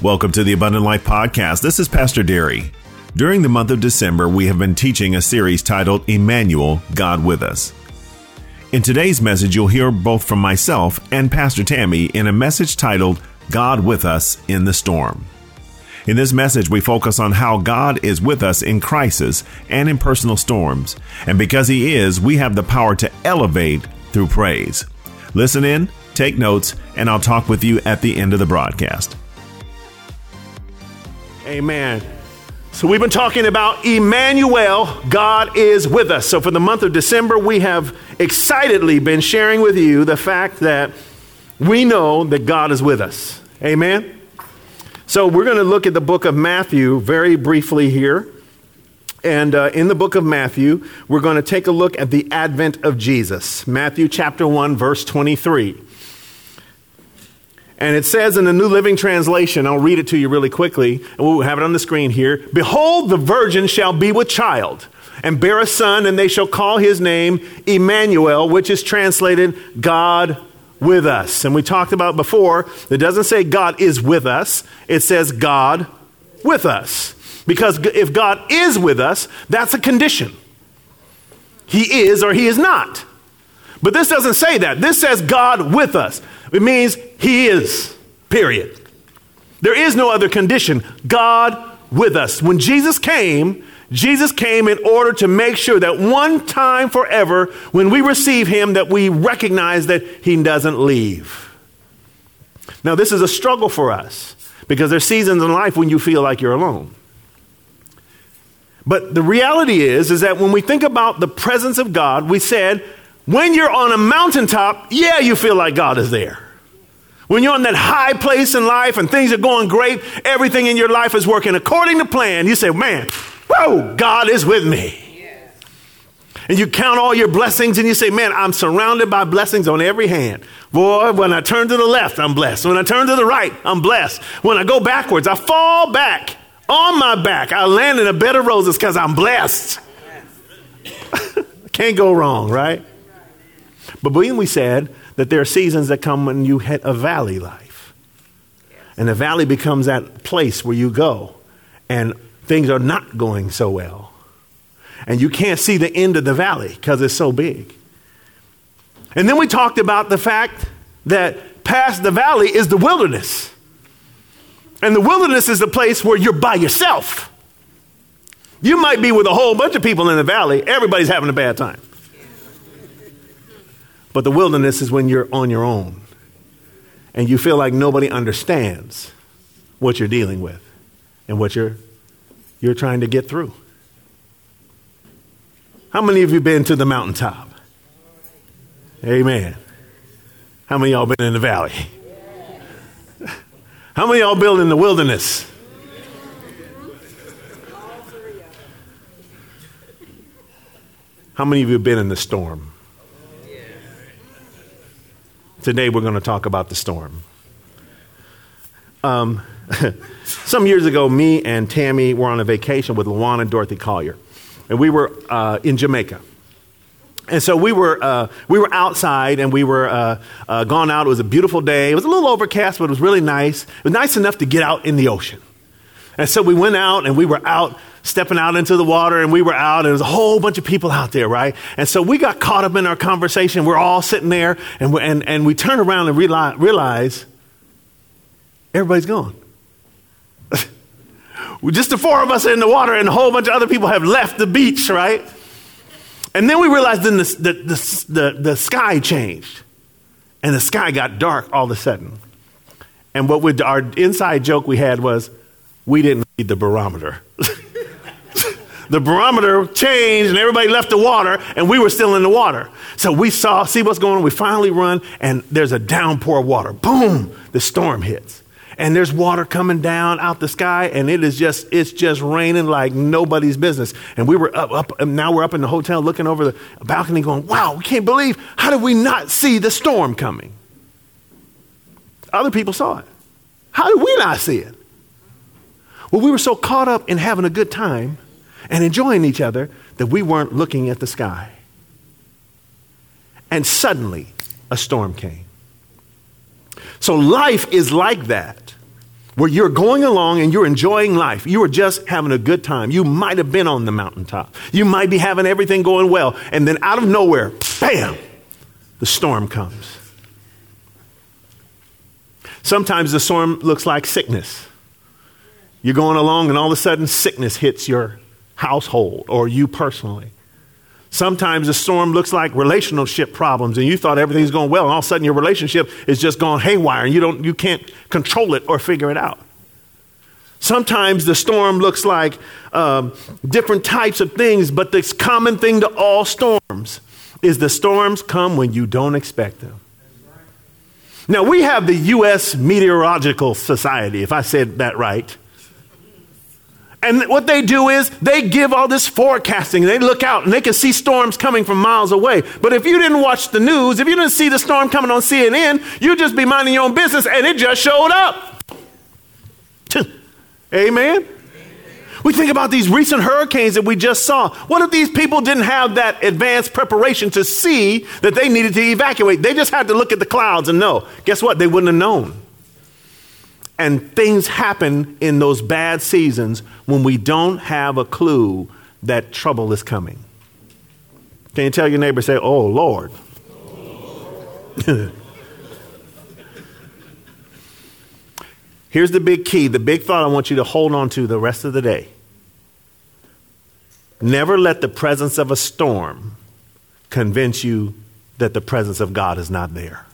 Welcome to the Abundant Life Podcast. This is Pastor Derry. During the month of December, we have been teaching a series titled Emmanuel, God with Us. In today's message, you'll hear both from myself and Pastor Tammy in a message titled God with Us in the Storm. In this message, we focus on how God is with us in crisis and in personal storms. And because He is, we have the power to elevate through praise. Listen in, take notes, and I'll talk with you at the end of the broadcast. Amen. So we've been talking about Emmanuel, God is with us. So for the month of December, we have excitedly been sharing with you the fact that we know that God is with us. Amen. So we're going to look at the book of Matthew very briefly here. And in the book of Matthew, we're going to take a look at the advent of Jesus. Matthew chapter 1, verse 23. And it says in the New Living Translation, I'll read it to you really quickly, and we'll have it on the screen here. Behold, the virgin shall be with child, and bear a son, and they shall call his name Emmanuel, which is translated God with us. And we talked about before, it doesn't say God is with us, it says God with us. Because if God is with us, that's a condition. He is or He is not. But this doesn't say that. This says God with us. It means He is, period. There is no other condition. God with us. When Jesus came in order to make sure that one time forever, when we receive Him, that we recognize that He doesn't leave. Now, this is a struggle for us because there's seasons in life when you feel like you're alone. But the reality is that when we think about the presence of God, we said, when you're on a mountaintop, yeah, you feel like God is there. When you're on that high place in life and things are going great, everything in your life is working according to plan, you say, man, whoa, God is with me. Yes. And you count all your blessings and you say, man, I'm surrounded by blessings on every hand. Boy, when I turn to the left, I'm blessed. When I turn to the right, I'm blessed. When I go backwards, I fall back on my back. I land in a bed of roses because I'm blessed. Yes. Can't go wrong, right? But then we said that there are seasons that come when you hit a valley life. Yes. And the valley becomes that place where you go and things are not going so well. And you can't see the end of the valley because it's so big. And then we talked about the fact that past the valley is the wilderness. And the wilderness is the place where you're by yourself. You might be with a whole bunch of people in the valley. Everybody's having a bad time. But the wilderness is when you're on your own and you feel like nobody understands what you're dealing with and what you're trying to get through. How many of you been to the mountaintop? Amen. How many of y'all been in the valley? How many of y'all been in the wilderness? How many of you have been in the storm? Today we're going to talk about the storm. Some years ago, me and Tammy were on a vacation with Luana and Dorothy Collier, and we were in Jamaica. And so we were outside, and we were gone out. It was a beautiful day. It was a little overcast, but it was really nice. It was nice enough to get out in the ocean. And so we went out, and we were out, stepping out into the water, and we were out, and there was a whole bunch of people out there, right? And so we got caught up in our conversation. We're all sitting there, and we turn around and realize everybody's gone. Just the four of us in the water, and a whole bunch of other people have left the beach, right? And then we realized then the sky changed, and the sky got dark all of a sudden. And our inside joke we had was, we didn't read the barometer. The barometer changed and everybody left the water and we were still in the water. So we see what's going on. We finally run and there's a downpour of water. Boom, the storm hits. And there's water coming down out the sky and it's just raining like nobody's business. And we were up and now we're up in the hotel looking over the balcony going, wow, we can't believe, how did we not see the storm coming? Other people saw it. How did we not see it? Well, we were so caught up in having a good time and enjoying each other that we weren't looking at the sky. And suddenly, a storm came. So life is like that. where you're going along and you're enjoying life. You are just having a good time. You might have been on the mountaintop. You might be having everything going well. And then out of nowhere, bam, the storm comes. Sometimes the storm looks like sickness. You're going along and all of a sudden sickness hits your household or you personally. Sometimes the storm looks like relationship problems and you thought everything's going well and all of a sudden your relationship is just gone haywire and you can't control it or figure it out. Sometimes the storm looks like different types of things, but the common thing to all storms is the storms come when you don't expect them. Now we have the U.S. Meteorological Society, if I said that right. And what they do is they give all this forecasting. They look out and they can see storms coming from miles away. But if you didn't watch the news, if you didn't see the storm coming on CNN, you'd just be minding your own business and it just showed up. Amen? We think about these recent hurricanes that we just saw. What if these people didn't have that advanced preparation to see that they needed to evacuate? They just had to look at the clouds and know. Guess what? They wouldn't have known. And things happen in those bad seasons when we don't have a clue that trouble is coming. Can you tell your neighbor, say, oh, Lord. Here's the big key, the big thought I want you to hold on to the rest of the day. Never let the presence of a storm convince you that the presence of God is not there.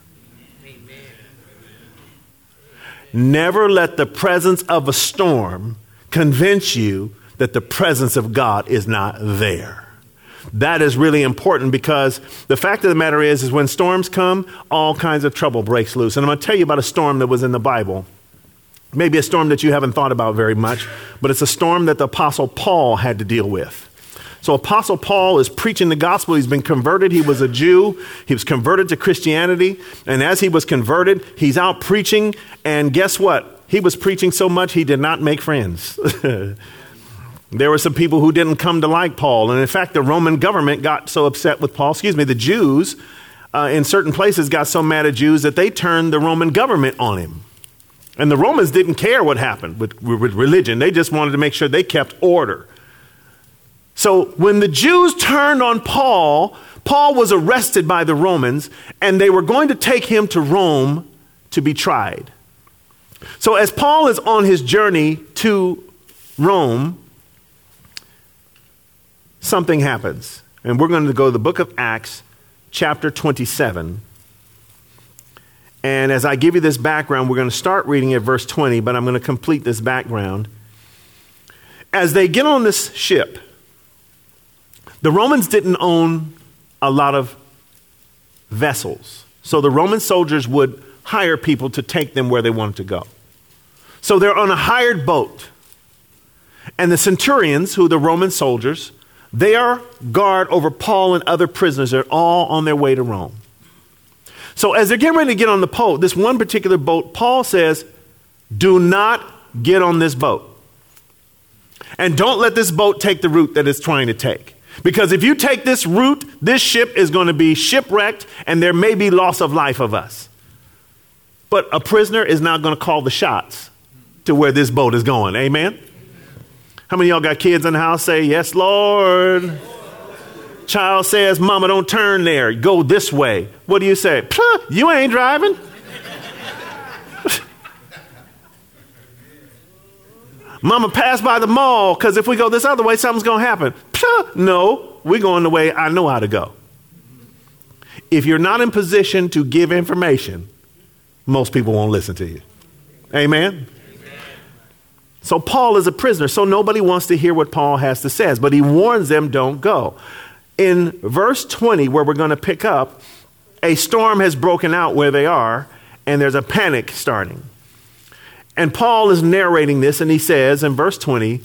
Never let the presence of a storm convince you that the presence of God is not there. That is really important because the fact of the matter is when storms come, all kinds of trouble breaks loose. And I'm going to tell you about a storm that was in the Bible. Maybe a storm that you haven't thought about very much, but it's a storm that the Apostle Paul had to deal with. So Apostle Paul is preaching the gospel. He's been converted. He was a Jew. He was converted to Christianity. And as he was converted, he's out preaching. And guess what? He was preaching so much he did not make friends. There were some people who didn't come to like Paul. And in fact, the Roman government got so upset with Paul. The Jews in certain places got so mad at Jews that they turned the Roman government on him. And the Romans didn't care what happened with religion. They just wanted to make sure they kept order. So when the Jews turned on Paul, Paul was arrested by the Romans and they were going to take him to Rome to be tried. So as Paul is on his journey to Rome, something happens. And we're going to go to the book of Acts, chapter 27. And as I give you this background, we're going to start reading at verse 20, but I'm going to complete this background. As they get on this ship, the Romans didn't own a lot of vessels. So the Roman soldiers would hire people to take them where they wanted to go. So they're on a hired boat. And the centurions, who are the Roman soldiers, they are guard over Paul and other prisoners. They're all on their way to Rome. So as they're getting ready to get on the boat, this one particular boat, Paul says, do not get on this boat. And don't let this boat take the route that it's trying to take. Because if you take this route, this ship is going to be shipwrecked and there may be loss of life of us. But a prisoner is not going to call the shots to where this boat is going. Amen? How many of y'all got kids in the house? Say, yes, Lord. Child says, Mama, don't turn there. Go this way. What do you say? You ain't driving. Mama, pass by the mall, because if we go this other way, something's going to happen. No, we're going the way I know how to go. If you're not in position to give information, most people won't listen to you. Amen? So Paul is a prisoner, so nobody wants to hear what Paul has to say, but he warns them, don't go. In verse 20, where we're going to pick up, a storm has broken out where they are, and there's a panic starting. And Paul is narrating this, and he says in verse 20,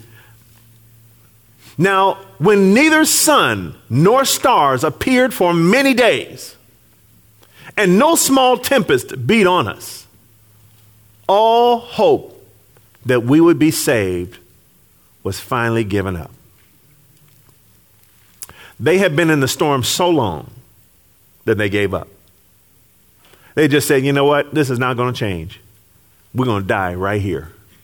now, when neither sun nor stars appeared for many days, and no small tempest beat on us, all hope that we would be saved was finally given up. They had been in the storm so long that they gave up. They just said, you know what? This is not going to change. We're going to die right here.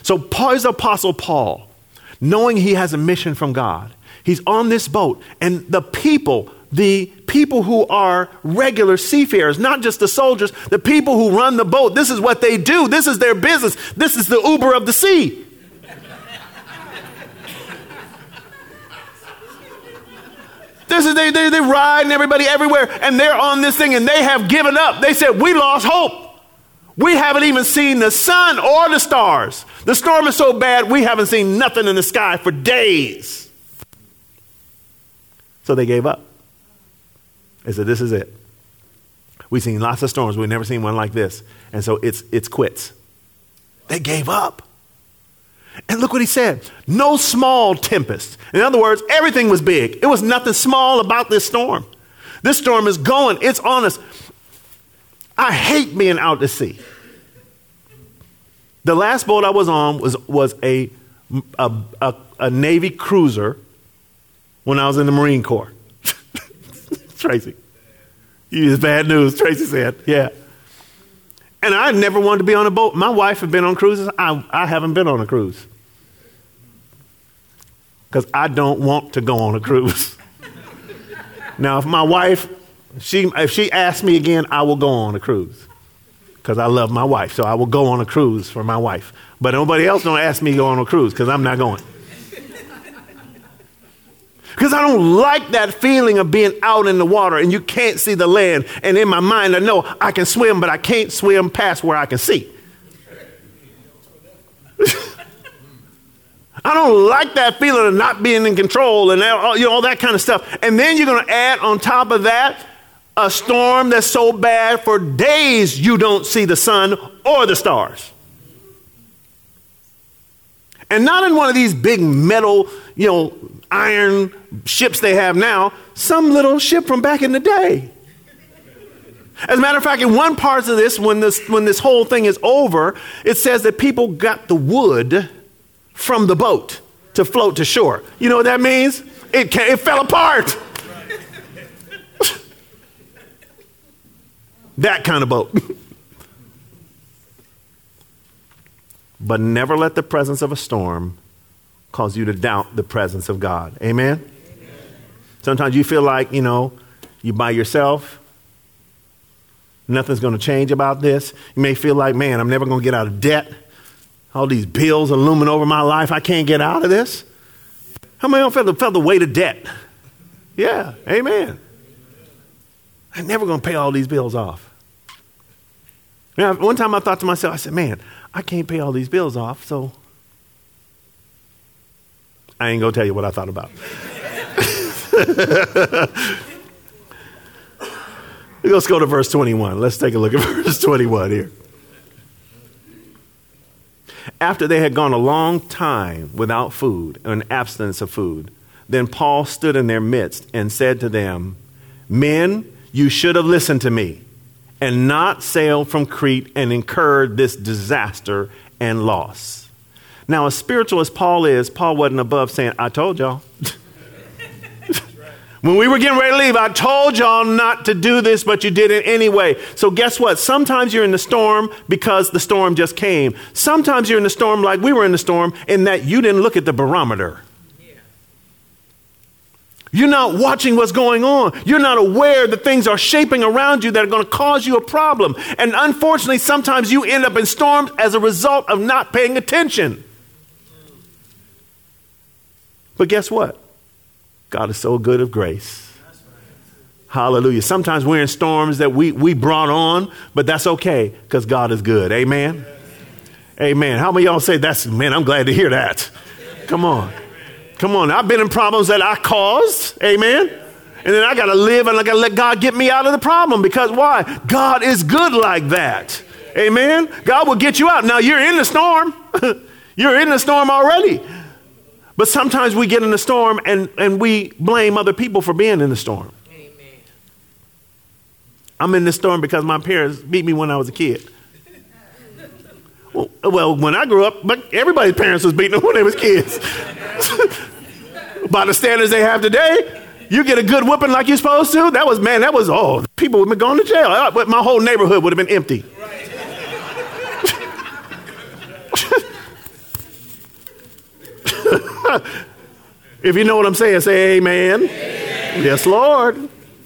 So Paul is Apostle Paul, knowing he has a mission from God. He's on this boat, and the people who are regular seafarers, not just the soldiers, the people who run the boat, this is what they do. This is their business. This is the Uber of the sea. They're riding everybody everywhere, and they're on this thing, and they have given up. They said, we lost hope. We haven't even seen the sun or the stars. The storm is so bad, we haven't seen nothing in the sky for days. So they gave up. They said, this is it. We've seen lots of storms. We've never seen one like this. And so it's quits. They gave up. And look what he said. No small tempest. In other words, everything was big. It was nothing small about this storm. This storm is going. It's on us. I hate being out to sea. The last boat I was on was a Navy cruiser when I was in the Marine Corps. Tracy. It's bad news, Tracy said. Yeah. And I never wanted to be on a boat. My wife had been on cruises. I haven't been on a cruise. Because I don't want to go on a cruise. Now, if my wife, if she asks me again, I will go on a cruise. Because I love my wife. So I will go on a cruise for my wife. But nobody else don't ask me to go on a cruise because I'm not going. Because I don't like that feeling of being out in the water and you can't see the land. And in my mind, I know I can swim, but I can't swim past where I can see. I don't like that feeling of not being in control and all that kind of stuff. And then you're going to add on top of that a storm that's so bad for days you don't see the sun or the stars. And not in one of these big metal, iron ships they have now, some little ship from back in the day. As a matter of fact, in one part of this, when this whole thing is over, it says that people got the wood from the boat to float to shore. You know what that means? It fell apart. That kind of boat. But never let the presence of a storm cause you to doubt the presence of God. Amen? Amen. Sometimes you feel like, you by yourself. Nothing's going to change about this. You may feel like, man, I'm never going to get out of debt. All these bills are looming over my life. I can't get out of this. How many of you felt the weight of debt? Yeah, amen. I'm never going to pay all these bills off. One time I thought to myself, I said, man, I can't pay all these bills off, so I ain't going to tell you what I thought about. Let's go to verse 21. Let's take a look at verse 21 here. After they had gone a long time without food, an abstinence of food, then Paul stood in their midst and said to them, men, you should have listened to me and not sailed from Crete and incurred this disaster and loss. Now, as spiritual as Paul is, Paul wasn't above saying, I told y'all. When we were getting ready to leave, I told y'all not to do this, but you did it anyway. So guess what? Sometimes you're in the storm because the storm just came. Sometimes you're in the storm like we were in the storm in that you didn't look at the barometer. You're not watching what's going on. You're not aware that things are shaping around you that are going to cause you a problem. And unfortunately, sometimes you end up in storms as a result of not paying attention. But guess what? God is so good of grace. Hallelujah. Sometimes we're in storms that we brought on, but that's okay because God is good. Amen. Amen. How many of y'all say man, I'm glad to hear that. Come on. Come on. I've been in problems that I caused. Amen. And then I got to live and I got to let God get me out of the problem because why? God is good like that. Amen. God will get you out. Now you're in the storm. You're in the storm already. But sometimes we get in the storm and we blame other people for being in the storm. Amen. I'm in the storm because my parents beat me when I was a kid. Well, when I grew up, but everybody's parents was beating them when they was kids. By the standards they have today, you get a good whooping like you're supposed to. People would have been going to jail. But my whole neighborhood would have been empty. If you know what I'm saying, say amen. Amen. Yes, Lord.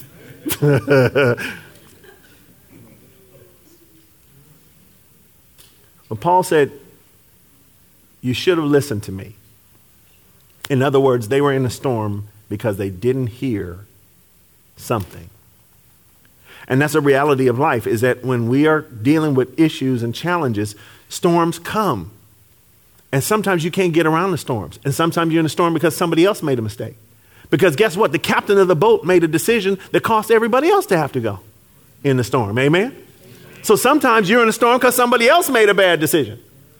But Paul said, you should have listened to me. In other words, they were in a storm because they didn't hear something. And that's a reality of life, is that when we are dealing with issues and challenges, storms come. And sometimes you can't get around the storms. And sometimes you're in a storm because somebody else made a mistake. Because guess what? The captain of the boat made a decision that caused everybody else to have to go in the storm. Amen? So sometimes you're in a storm because somebody else made a bad decision.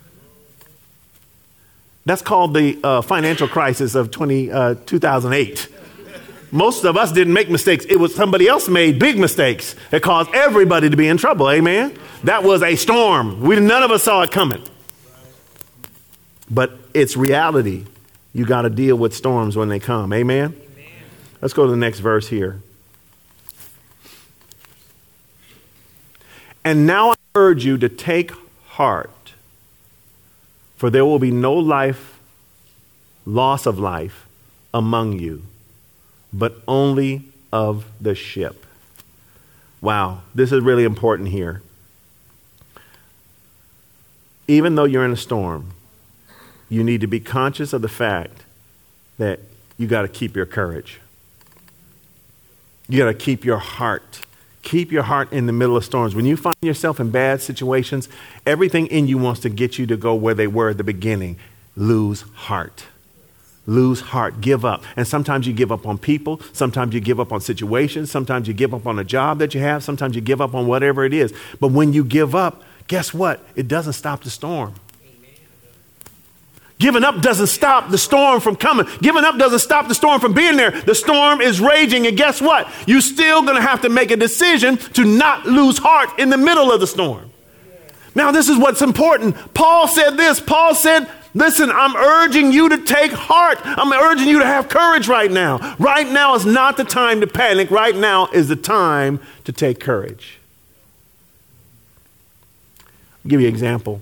That's called the financial crisis of 2008. Most of us didn't make mistakes. It was somebody else made big mistakes that caused everybody to be in trouble. Amen? That was a storm. None of us saw it coming. But it's reality. You got to deal with storms when they come. Amen? Amen? Let's go to the next verse here. And now I urge you to take heart, for there will be no loss of life among you, but only of the ship. Wow, this is really important here. Even though you're in a storm, you need to be conscious of the fact that you got to keep your courage. You got to keep your heart. Keep your heart in the middle of storms. When you find yourself in bad situations, everything in you wants to get you to go where they were at the beginning. Lose heart. Lose heart. Give up. And sometimes you give up on people. Sometimes you give up on situations. Sometimes you give up on a job that you have. Sometimes you give up on whatever it is. But when you give up, guess what? It doesn't stop the storm. Giving up doesn't stop the storm from coming. Giving up doesn't stop the storm from being there. The storm is raging, and guess what? You're still going to have to make a decision to not lose heart in the middle of the storm. Now, this is what's important. Paul said this. Paul said, listen, I'm urging you to take heart. I'm urging you to have courage right now. Right now is not the time to panic. Right now is the time to take courage. I'll give you an example.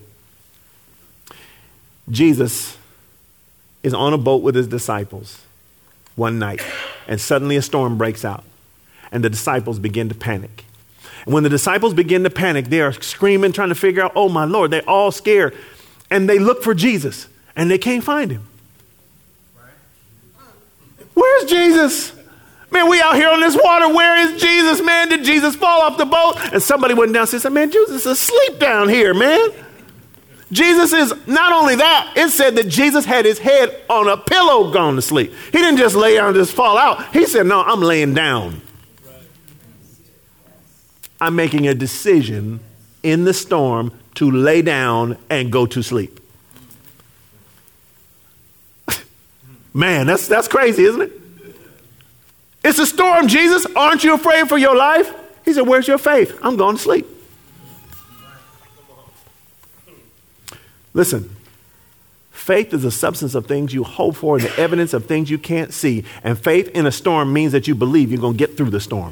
Jesus is on a boat with his disciples one night, and suddenly a storm breaks out, and the disciples begin to panic. And when the disciples begin to panic, they are screaming, trying to figure out, oh my Lord, they're all scared. And they look for Jesus, and they can't find him. Where's Jesus? Man, we out here on this water. Where is Jesus, man? Did Jesus fall off the boat? And somebody went down and said, man, Jesus is asleep down here, man. Jesus is, not only that, it said that Jesus had his head on a pillow gone to sleep. He didn't just lay down and just fall out. He said, no, I'm laying down. I'm making a decision in the storm to lay down and go to sleep. Man, that's crazy, isn't it? It's a storm, Jesus. Aren't you afraid for your life? He said, where's your faith? I'm going to sleep. Listen, faith is the substance of things you hope for and the evidence of things you can't see. And faith in a storm means that you believe you're going to get through the storm.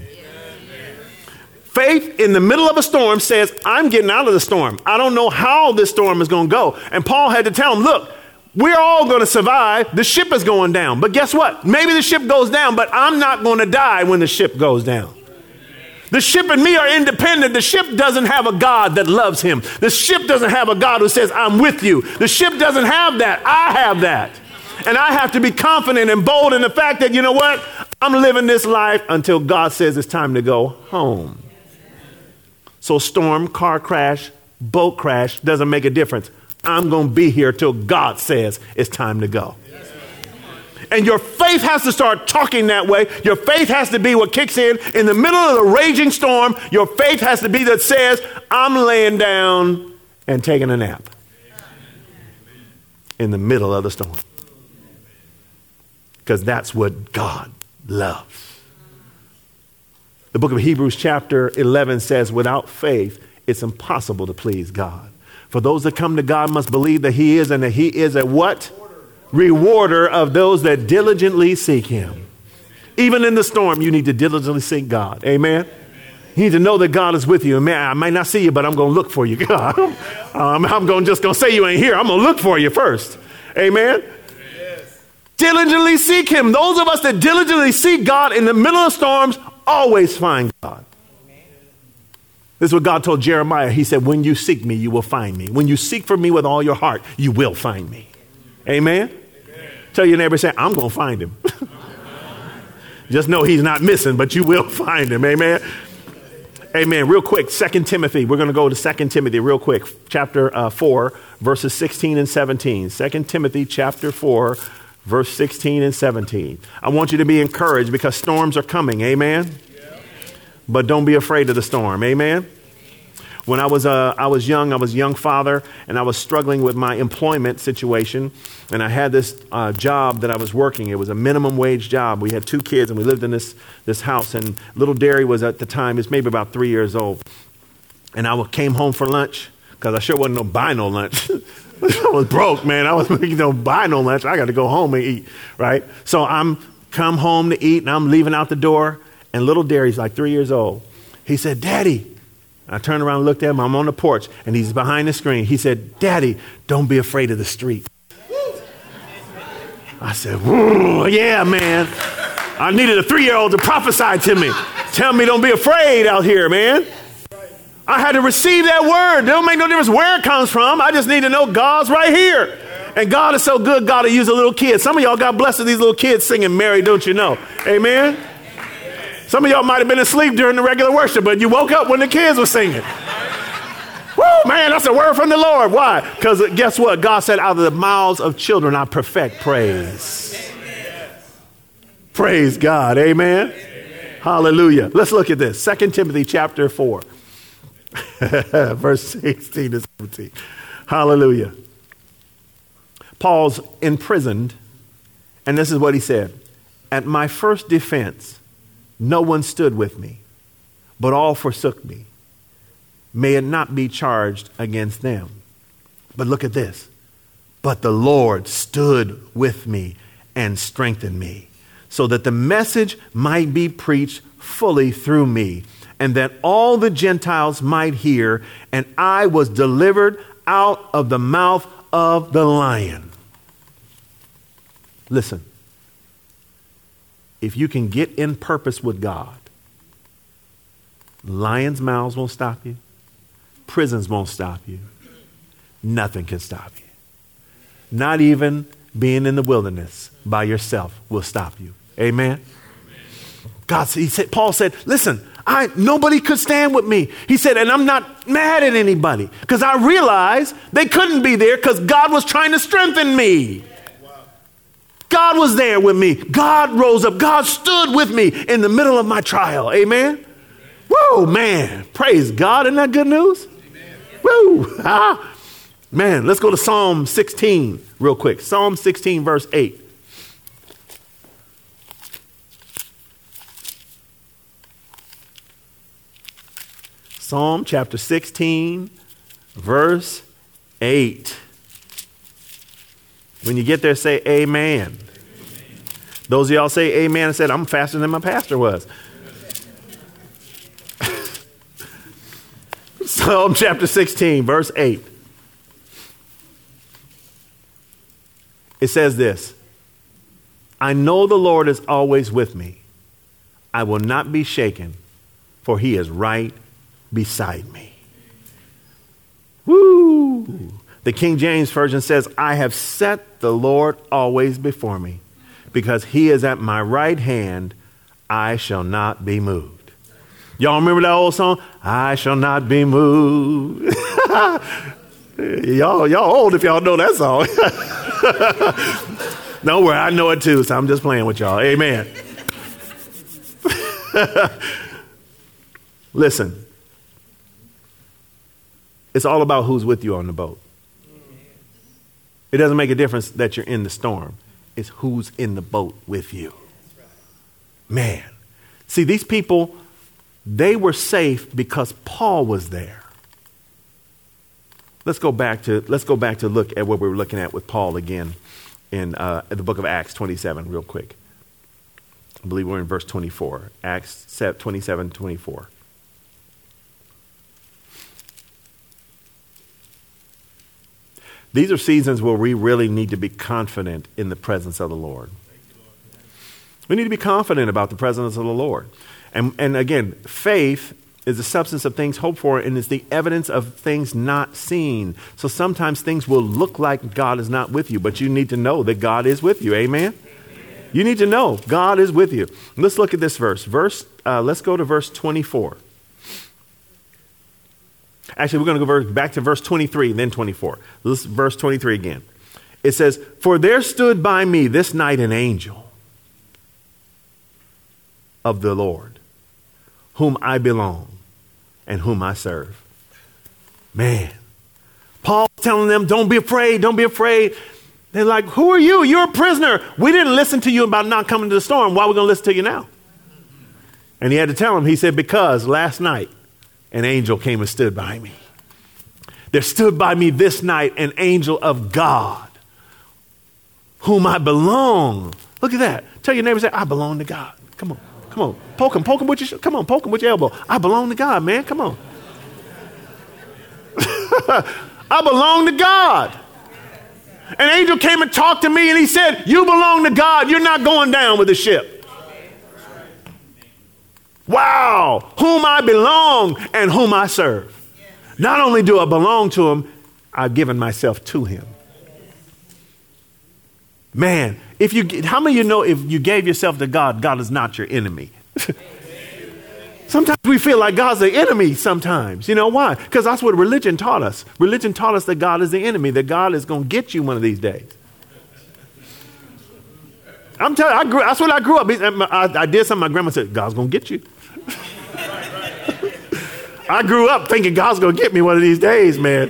Faith in the middle of a storm says, I'm getting out of the storm. I don't know how this storm is going to go. And Paul had to tell him, look, we're all going to survive. The ship is going down. But guess what? Maybe the ship goes down, but I'm not going to die when the ship goes down. The ship and me are independent. The ship doesn't have a God that loves him. The ship doesn't have a God who says, I'm with you. The ship doesn't have that. I have that. And I have to be confident and bold in the fact that, you know what? I'm living this life until God says it's time to go home. So storm, car crash, boat crash doesn't make a difference. I'm going to be here till God says it's time to go. And your faith has to start talking that way. Your faith has to be what kicks in the middle of the raging storm. Your faith has to be that says, I'm laying down and taking a nap in the middle of the storm. Because that's what God loves. The book of Hebrews chapter 11 says, without faith, it's impossible to please God. For those that come to God must believe that he is, and that he is a what? Rewarder of those that diligently seek him. Even in the storm, you need to diligently seek God. Amen. You need to know that God is with you. And man, I might not see you, but I'm going to look for you. God, I'm just going to say you ain't here. I'm going to look for you first. Amen. Diligently seek him. Those of us that diligently seek God in the middle of storms always find God. This is what God told Jeremiah. He said, when you seek me, you will find me. When you seek for me with all your heart, you will find me. Amen? Tell your neighbor, say, I'm going to find him. Just know he's not missing, but you will find him. Amen? Amen. Real quick, 2 Timothy. We're going to go to 2 Timothy real quick. Chapter 4, verses 16 and 17. 2 Timothy chapter 4, verse 16 and 17. I want you to be encouraged because storms are coming. Amen? But don't be afraid of the storm. Amen? When I was young, I was a young father, and I was struggling with my employment situation. And I had this job that I was working. It was a minimum wage job. We had 2 kids, and we lived in this house. And little Derry was at the time, it's maybe about 3 years old. And I came home for lunch because I sure wasn't buy no lunch. I was broke, man. I was buy no lunch. I got to go home and eat, right? So I'm come home to eat, and I'm leaving out the door. And little Derry's like 3 years old. He said, Daddy. I turned around and looked at him. I'm on the porch, and he's behind the screen. He said, Daddy, don't be afraid of the street. I said, yeah, man. I needed a 3-year-old to prophesy to me. Tell me don't be afraid out here, man. I had to receive that word. It don't make no difference where it comes from. I just need to know God's right here. And God is so good, God will use a little kid. Some of y'all got blessed with these little kids singing Mary, don't you know? Amen. Some of y'all might have been asleep during the regular worship, but you woke up when the kids were singing. Woo, man, that's a word from the Lord. Why? Because guess what? God said, out of the mouths of children, I perfect praise. Praise God. Amen. Hallelujah. Let's look at this. 2 Timothy chapter 4, verse 16 to 17. Hallelujah. Paul's imprisoned, and this is what he said. At my first defense, no one stood with me, but all forsook me. May it not be charged against them. But look at this. But the Lord stood with me and strengthened me, so that the message might be preached fully through me, and that all the Gentiles might hear, and I was delivered out of the mouth of the lion. Listen. If you can get in purpose with God, lions' mouths won't stop you. Prisons won't stop you. Nothing can stop you. Not even being in the wilderness by yourself will stop you. Amen. Paul said, listen, nobody could stand with me. He said, and I'm not mad at anybody because I realized they couldn't be there because God was trying to strengthen me. God was there with me. God rose up. God stood with me in the middle of my trial. Amen. Whoa, man. Praise God. Isn't that good news? Amen. Woo. Ah. Man, let's go to Psalm 16 real quick. Psalm 16, verse 8. Psalm chapter 16, verse 8. When you get there, say amen. Those of y'all say amen and said, I'm faster than my pastor was. Psalm chapter 16, verse 8. It says this. I know the Lord is always with me. I will not be shaken, for he is right beside me. Woo! The King James Version says, I have set the Lord always before me. Because he is at my right hand, I shall not be moved. Y'all remember that old song? I shall not be moved. y'all old if y'all know that song. Don't worry, I know it too, so I'm just playing with y'all. Amen. Listen, it's all about who's with you on the boat. It doesn't make a difference that you're in the storm. It's who's in the boat with you. Man. See, these people, they were safe because Paul was there. Let's go back to look at what we were looking at with Paul again in the book of Acts 27 real quick. I believe we're in verse 24. Acts 27, 24. These are seasons where we really need to be confident in the presence of the Lord. We need to be confident about the presence of the Lord. And again, faith is the substance of things hoped for and is the evidence of things not seen. So sometimes things will look like God is not with you, but you need to know that God is with you. Amen? You need to know God is with you. Let's look at this verse. Let's go to verse 24. Actually, we're going to go back to verse 23 and then 24. This verse 23 again. It says, "For there stood by me this night an angel of the Lord, whom I belong and whom I serve." Man, Paul's telling them, don't be afraid, don't be afraid. They're like, who are you? You're a prisoner. We didn't listen to you about not coming to the storm. Why are we going to listen to you now? And he had to tell them, he said, because last night an angel came and stood by me. There stood by me this night an angel of God, whom I belong. Look at that. Tell your neighbor, say, I belong to God. Come on. Come on. Poke him with your, come on, poke him with your elbow. I belong to God, man. Come on. I belong to God. An angel came and talked to me and he said, you belong to God. You're not going down with the ship. Wow. Whom I belong and whom I serve. Not only do I belong to him, I've given myself to him. Man, how many of you know if you gave yourself to God, God is not your enemy? Sometimes we feel like God's the enemy sometimes. You know why? Because that's what religion taught us. Religion taught us that God is the enemy, that God is going to get you one of these days. I'm telling you, that's what I grew up. I did something my grandma said, God's going to get you. I grew up thinking God's going to get me one of these days, man.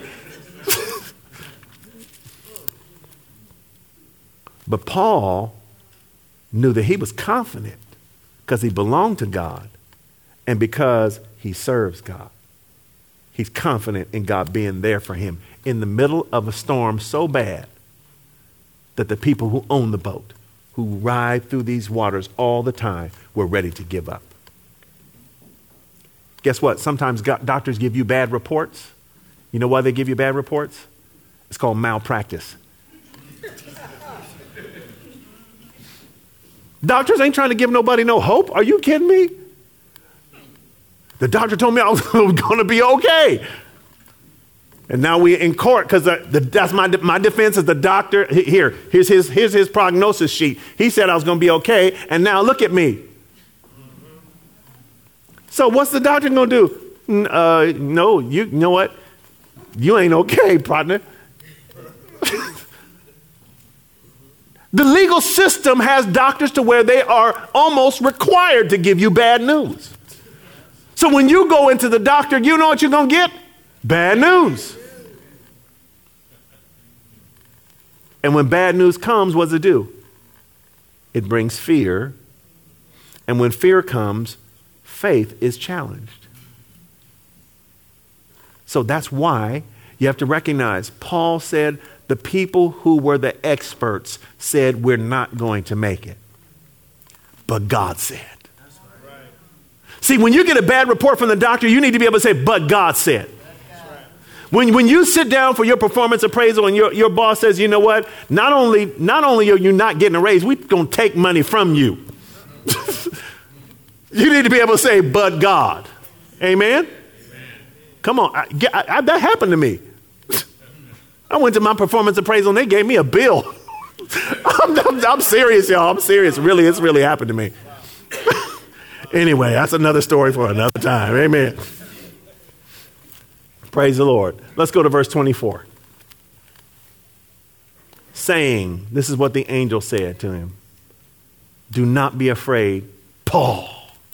But Paul knew that he was confident because he belonged to God and because he serves God. He's confident in God being there for him in the middle of a storm so bad that the people who own the boat, who ride through these waters all the time, were ready to give up. Guess what? Sometimes doctors give you bad reports. You know why they give you bad reports? It's called malpractice. Doctors ain't trying to give nobody no hope. Are you kidding me? The doctor told me I was going to be okay. And now we're in court because that's my defense is the doctor. Here's his prognosis sheet. He said I was going to be okay. And now look at me. So what's the doctor going to do? No, you know what? You ain't okay, partner. The legal system has doctors to where they are almost required to give you bad news. So when you go into the doctor, you know what you're going to get? Bad news. And when bad news comes, what does it do? It brings fear. And when fear comes, faith is challenged. So that's why you have to recognize, Paul said, the people who were the experts said, we're not going to make it. But God said. See, when you get a bad report from the doctor, you need to be able to say, but God said. When you sit down for your performance appraisal and your boss says, you know what, not only are you not getting a raise, we're going to take money from you. You need to be able to say, but God. Amen? Come on. That happened to me. I went to my performance appraisal and they gave me a bill. I'm serious, y'all. I'm serious. Really, it's really happened to me. Anyway, that's another story for another time. Amen. Praise the Lord. Let's go to verse 24. Saying, this is what the angel said to him. Do not be afraid, Paul.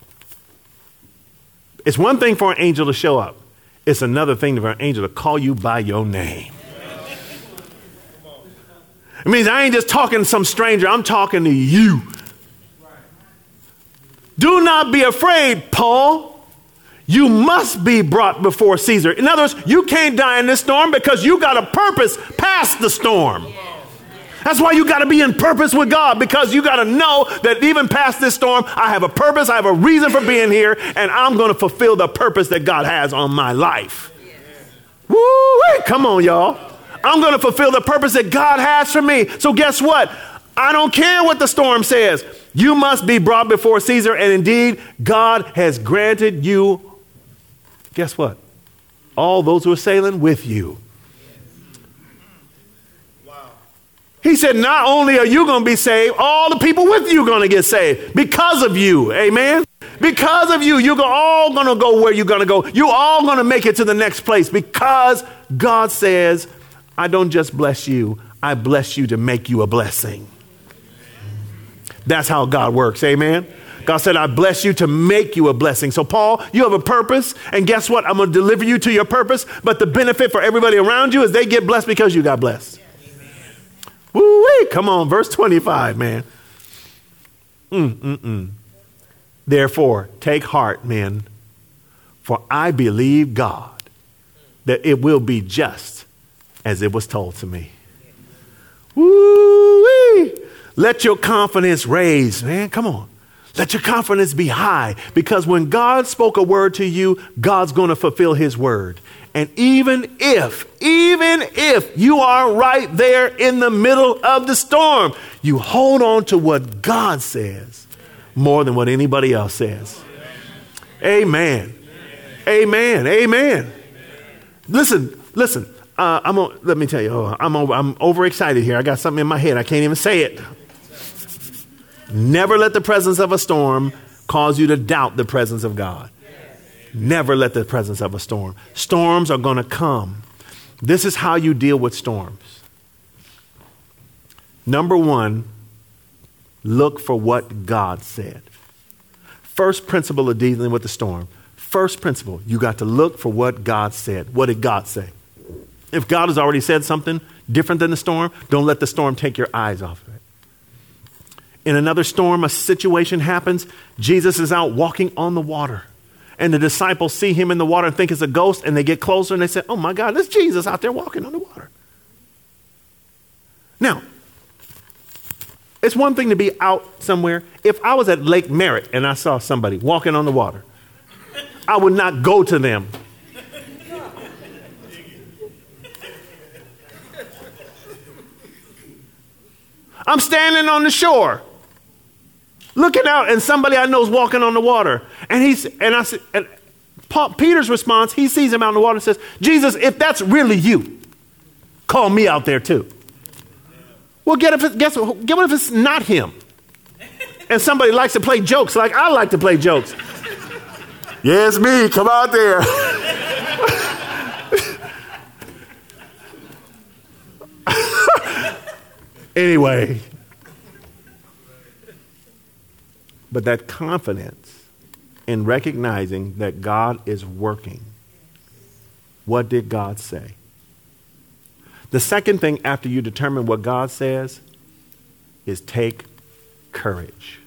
It's one thing for an angel to show up. It's another thing for an angel to call you by your name. It means I ain't just talking to some stranger. I'm talking to you. Do not be afraid, Paul. You must be brought before Caesar. In other words, you can't die in this storm because you got a purpose past the storm. That's why you got to be in purpose with God, because you got to know that even past this storm, I have a purpose, I have a reason for being here, and I'm going to fulfill the purpose that God has on my life. Woo! Come on, y'all. I'm going to fulfill the purpose that God has for me. So guess what? I don't care what the storm says. You must be brought before Caesar. And indeed, God has granted you, guess what? All those who are sailing with you. He said, not only are you going to be saved, all the people with you are going to get saved because of you. Amen. Because of you, you're all going to go where you're going to go. You're all going to make it to the next place because God says, I don't just bless you. I bless you to make you a blessing. That's how God works. Amen. God said, I bless you to make you a blessing. So Paul, you have a purpose. And guess what? I'm going to deliver you to your purpose. But the benefit for everybody around you is they get blessed because you got blessed. Woo-wee. Come on. Verse 25, man. Therefore, take heart, men, for I believe God that it will be just as it was told to me. Woo-wee. Let your confidence raise, man. Come on. Let your confidence be high because when God spoke a word to you, God's going to fulfill his word. And even if you are right there in the middle of the storm, you hold on to what God says more than what anybody else says. Amen. Amen. Amen. Listen. Let me tell you, I'm overexcited here. I got something in my head. I can't even say it. Never let the presence of a storm cause you to doubt the presence of God. Never let the presence of a storm. Storms are going to come. This is how you deal with storms. Number one, look for what God said. First principle of dealing with the storm. First principle, you got to look for what God said. What did God say? If God has already said something different than the storm, don't let the storm take your eyes off of it. In another storm, a situation happens. Jesus is out walking on the water. And the disciples see him in the water and think it's a ghost. And they get closer and they say, oh my God, it's Jesus out there walking on the water. Now, it's one thing to be out somewhere. If I was at Lake Merritt and I saw somebody walking on the water, I would not go to them. I'm standing on the shore, looking out, and somebody I know is walking on the water. And Peter's response, he sees him out in the water and says, Jesus, if that's really you, call me out there too. Well, guess what if it's not him? And somebody likes to play jokes like I like to play jokes. Yeah, it's me. Come out there. Anyway. But that confidence in recognizing that God is working. What did God say? The second thing after you determine what God says is take courage.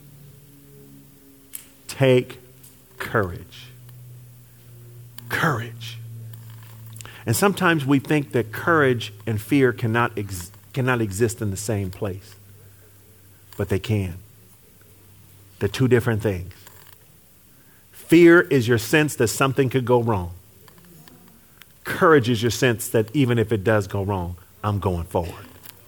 Take courage. Courage. And sometimes we think that courage and fear cannot exist in the same place. But they can. They're two different things. Fear is your sense that something could go wrong. Courage is your sense that even if it does go wrong, I'm going forward.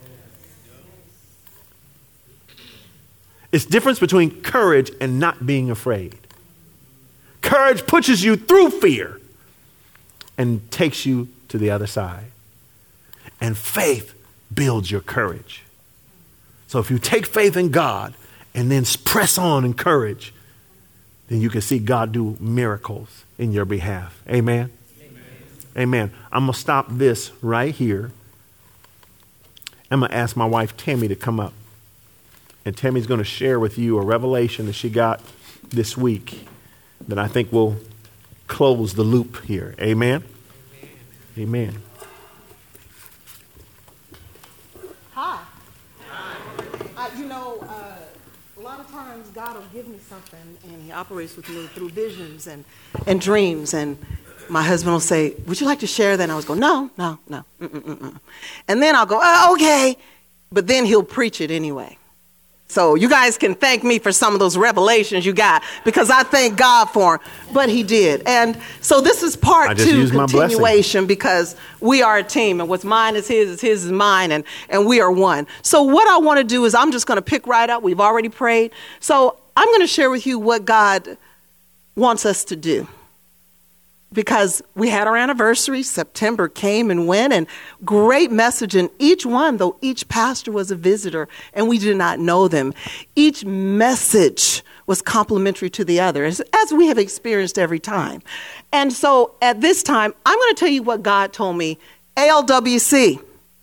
It's the difference between courage and not being afraid. Courage pushes you through fear and takes you to the other side. And faith builds your courage. So if you take faith in God and then press on in courage, then you can see God do miracles in your behalf. Amen? Amen. I'm going to stop this right here. I'm going to ask my wife, Tammy, to come up. And Tammy's going to share with you a revelation that she got this week that I think will close the loop here. Amen? Amen. Hi. A lot of times God will give me something and he operates with me through visions and dreams. And my husband will say, would you like to share that? And I was go, no. And then I'll go, okay. But then he'll preach it anyway. So you guys can thank me for some of those revelations you got, because I thank God for them. But he did. And so this is part 2 continuation, because we are a team, and what's mine is his is mine, and we are one. So what I want to do is I'm just going to pick right up. We've already prayed. So I'm going to share with you what God wants us to do. Because we had our anniversary, September came and went, and great message in each one, though each pastor was a visitor and we did not know them. Each message was complementary to the other, as we have experienced every time. And so at this time, I'm going to tell you what God told me. ALWC,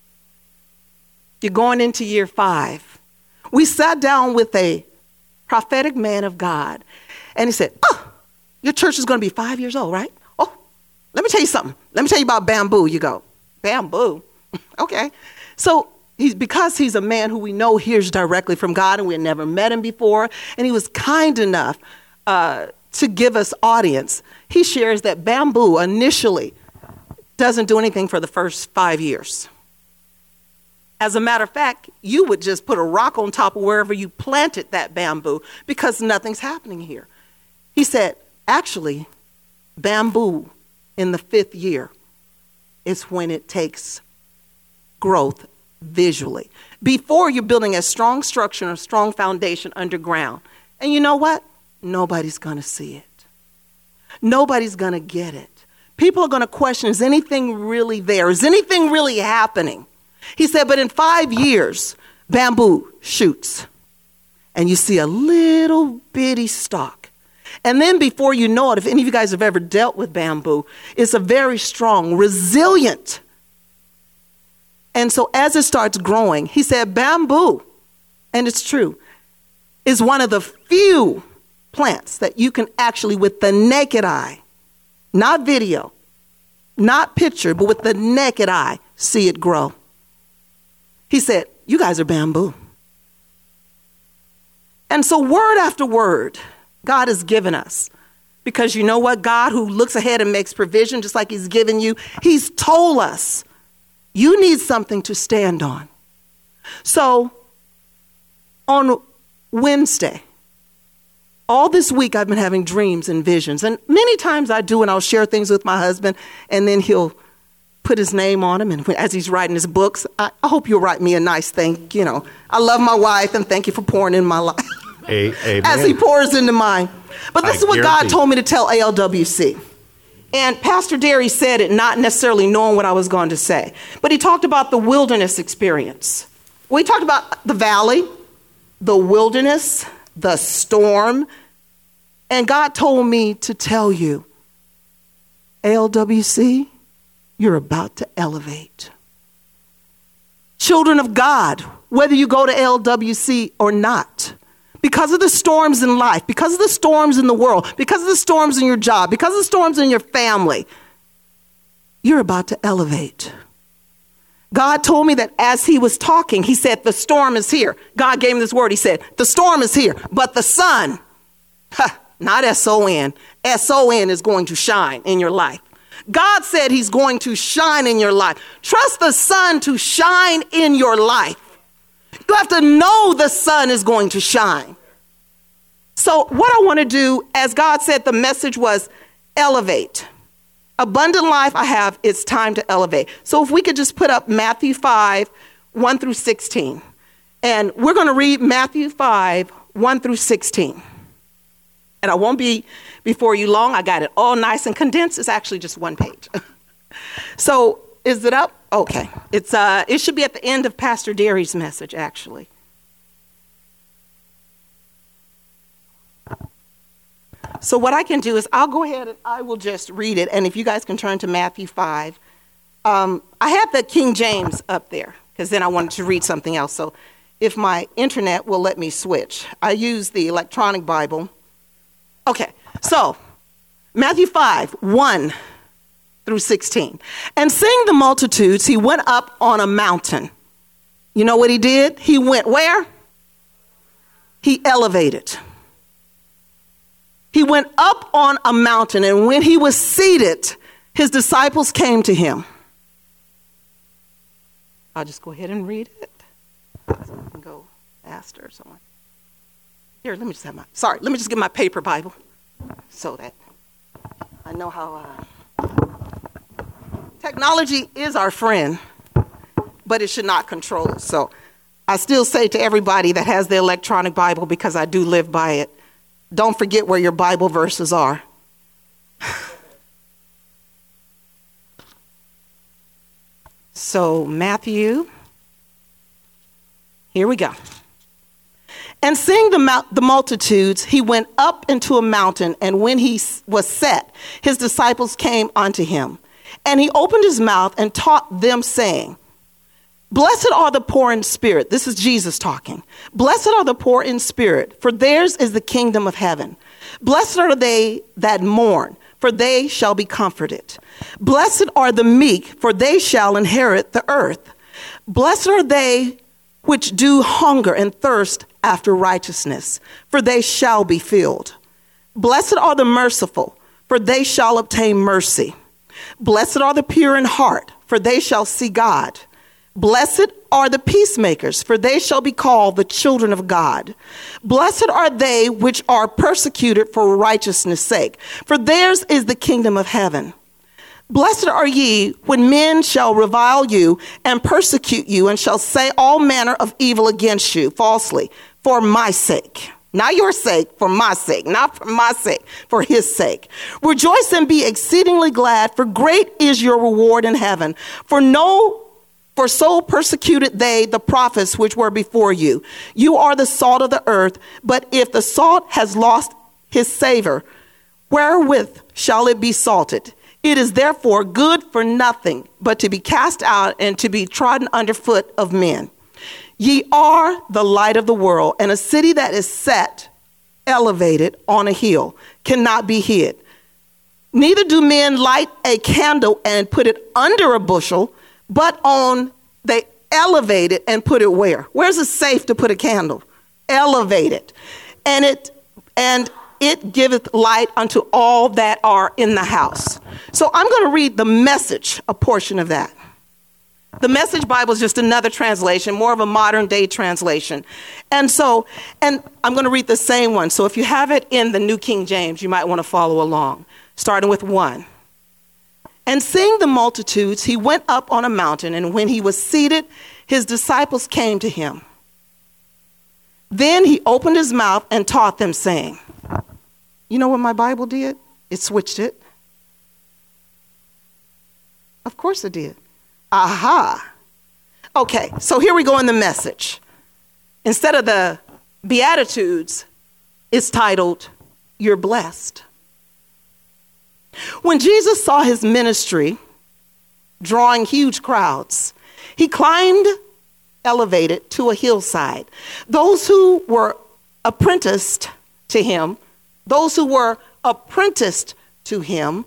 you're going into year 5. We sat down with a prophetic man of God, and he said, your church is going to be 5 years old, right? Let me tell you something. Let me tell you about bamboo. You go, bamboo? Okay. So because he's a man who we know hears directly from God, and we had never met him before, and he was kind enough to give us audience, he shares that bamboo initially doesn't do anything for the first 5 years. As a matter of fact, you would just put a rock on top of wherever you planted that bamboo, because nothing's happening here. He said, actually, bamboo in the 5th year is when it takes growth visually. Before, you're building a strong structure and a strong foundation underground. And you know what? Nobody's going to see it. Nobody's going to get it. People are going to question, is anything really there? Is anything really happening? He said, but in 5 years, bamboo shoots. And you see a little bitty stalk. And then before you know it, if any of you guys have ever dealt with bamboo, it's a very strong, resilient. And so as it starts growing, he said bamboo, and it's true, is one of the few plants that you can actually, with the naked eye, not video, not picture, but with the naked eye, see it grow. He said, you guys are bamboo. And so word after word, God has given us, because you know what? God, who looks ahead and makes provision, just like he's given you, he's told us you need something to stand on. So on Wednesday, all this week, I've been having dreams and visions, and many times I do, and I'll share things with my husband, and then he'll put his name on them. And as he's writing his books, I hope you'll write me a nice thing. You know, I love my wife, and thank you for pouring in my life. As he pours into mine. But this is what God told me to tell ALWC. And Pastor Derry said it not necessarily knowing what I was going to say. But he talked about the wilderness experience. We talked about the valley, the wilderness, the storm. And God told me to tell you, ALWC, you're about to elevate. Children of God, whether you go to ALWC or not, because of the storms in life, because of the storms in the world, because of the storms in your job, because of the storms in your family, you're about to elevate. God told me that as he was talking, he said, the storm is here. God gave me this word. He said, the storm is here, but the sun, not S-O-N, S-O-N is going to shine in your life. God said he's going to shine in your life. Trust the sun to shine in your life. You have to know the sun is going to shine. So what I want to do, as God said, the message was elevate. Abundant life I have, it's time to elevate. So if we could just put up Matthew 5, 1 through 16. And we're going to read Matthew 5, 1 through 16. And I won't be before you long. I got it all nice and condensed. It's actually just one page. So is it up? Okay. It should be at the end of Pastor Derry's message, actually. So what I can do is I'll go ahead and I will just read it. And if you guys can turn to Matthew 5. I had the King James up there because then I wanted to read something else. So if my internet will let me switch, I use the electronic Bible. Okay. So Matthew 5, 1 through 16. And seeing the multitudes, he went up on a mountain. You know what he did? He went where? He elevated. He went up on a mountain, and when he was seated, his disciples came to him. I'll just go ahead and read it. So I can go faster or something. Here, let me just get my paper Bible so that I know how. Technology is our friend, but it should not control us. So I still say to everybody that has the electronic Bible, because I do live by it, don't forget where your Bible verses are. So Matthew, here we go. And seeing the multitudes, he went up into a mountain, and when he was set, his disciples came unto him. And he opened his mouth and taught them, saying, Blessed are the poor in spirit. This is Jesus talking. Blessed are the poor in spirit, for theirs is the kingdom of heaven. Blessed are they that mourn, for they shall be comforted. Blessed are the meek, for they shall inherit the earth. Blessed are they which do hunger and thirst after righteousness, for they shall be filled. Blessed are the merciful, for they shall obtain mercy. Blessed are the pure in heart, for they shall see God. Blessed are the peacemakers, for they shall be called the children of God. Blessed are they which are persecuted for righteousness' sake, for theirs is the kingdom of heaven. Blessed are ye when men shall revile you and persecute you, and shall say all manner of evil against you falsely, for my sake. Not your sake, for my sake. Not for my sake, for his sake. Rejoice and be exceedingly glad, for great is your reward in heaven. For so persecuted they the prophets which were before you. You are the salt of the earth, but if the salt has lost his savor, wherewith shall it be salted? It is therefore good for nothing, but to be cast out and to be trodden under foot of men. Ye are the light of the world, and a city that is set, elevated on a hill, cannot be hid. Neither do men light a candle and put it under a bushel, but they elevate it and put it where? Where's it safe to put a candle? Elevate it. And it giveth light unto all that are in the house. So I'm going to read the Message, a portion of that. The Message Bible is just another translation, more of a modern day translation. And I'm going to read the same one. So if you have it in the New King James, you might want to follow along, starting with 1. And seeing the multitudes, he went up on a mountain, and when he was seated, his disciples came to him. Then he opened his mouth and taught them, saying, you know what my Bible did? It switched it. Of course it did. Aha. Okay, so here we go in the Message. Instead of the Beatitudes, it's titled, You're Blessed. When Jesus saw his ministry drawing huge crowds, he climbed, elevated to a hillside. Those who were apprenticed to him, those who were apprenticed to him,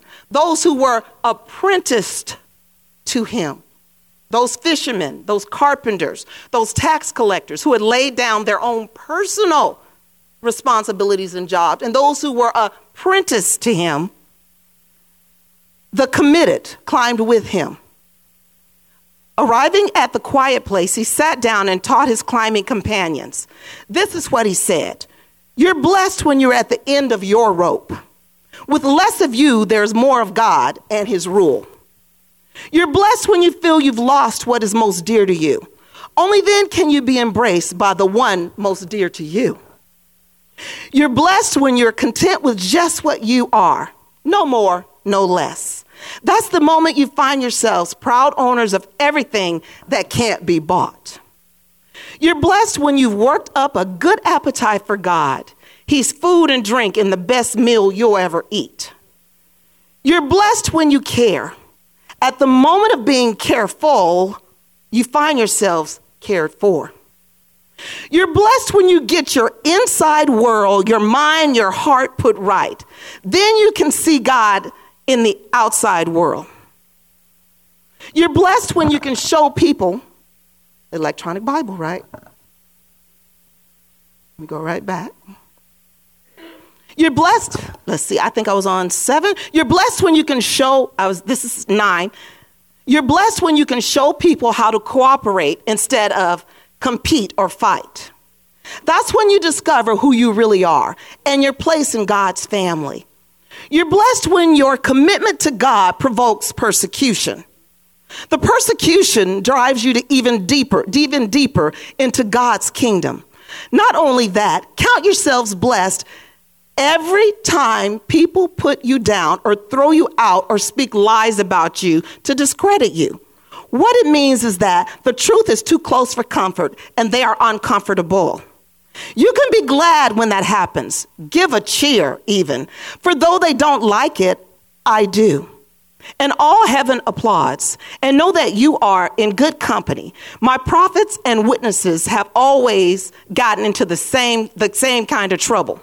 those fishermen, those carpenters, those tax collectors who had laid down their own personal responsibilities and jobs, and those who were apprenticed to him, the committed climbed with him. Arriving at the quiet place, he sat down and taught his climbing companions. This is what he said. You're blessed when you're at the end of your rope. With less of you, there's more of God and his rule. You're blessed when you feel you've lost what is most dear to you. Only then can you be embraced by the one most dear to you. You're blessed when you're content with just what you are. No more, no less. That's the moment you find yourselves proud owners of everything that can't be bought. You're blessed when you've worked up a good appetite for God. He's food and drink in the best meal you'll ever eat. You're blessed when you care. At the moment of being careful, you find yourselves cared for. You're blessed when you get your inside world, your mind, your heart put right. Then you can see God in the outside world. You're blessed when you can show people, electronic Bible, right? Let me go right back. You're blessed. Let's see, I think I was on 7. You're blessed when you can show, this is 9. You're blessed when you can show people how to cooperate instead of compete or fight. That's when you discover who you really are and your place in God's family. You're blessed when your commitment to God provokes persecution. The persecution drives you to even deeper into God's kingdom. Not only that, count yourselves blessed every time people put you down or throw you out or speak lies about you to discredit you. What it means is that the truth is too close for comfort and they are uncomfortable. You can be glad when that happens. Give a cheer even. For though they don't like it, I do. And all heaven applauds. And know that you are in good company. My prophets and witnesses have always gotten into the same kind of trouble.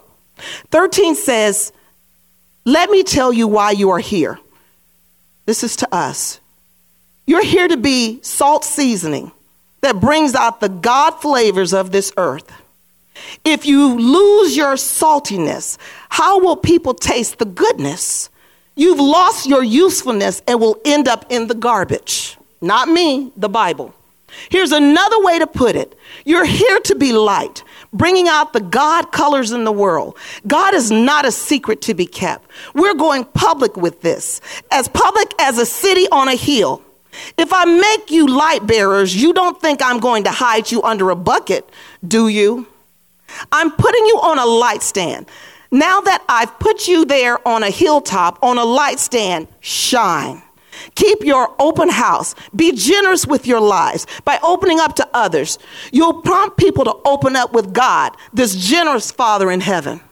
13 says, let me tell you why you are here. This is to us. You're here to be salt seasoning that brings out the God flavors of this earth. If you lose your saltiness, how will people taste the goodness? You've lost your usefulness and will end up in the garbage. Not me, the Bible. Here's another way to put it. You're here to be light, bringing out the God colors in the world. God is not a secret to be kept. We're going public with this, as public as a city on a hill. If I make you light bearers, you don't think I'm going to hide you under a bucket, do you? I'm putting you on a light stand. Now that I've put you there on a hilltop, on a light stand, shine. Keep your open house. Be generous with your lives by opening up to others. You'll prompt people to open up with God, this generous Father in heaven.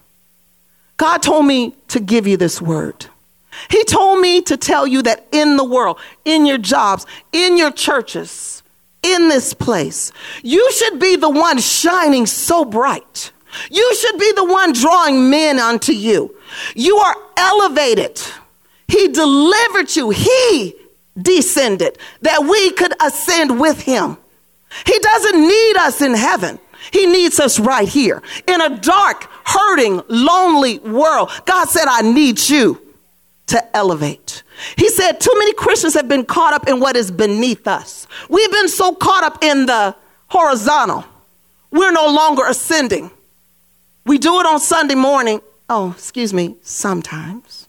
God told me to give you this word. He told me to tell you that in the world, in your jobs, in your churches, in this place, you should be the one shining so bright. You should be the one drawing men unto you. You are elevated. He delivered you. He descended that we could ascend with him. He doesn't need us in heaven. He needs us right here in a dark, hurting, lonely world. God said, I need you to elevate. He said too many Christians have been caught up in what is beneath us. We've been so caught up in the horizontal. We're no longer ascending. We do it on Sunday morning. Sometimes.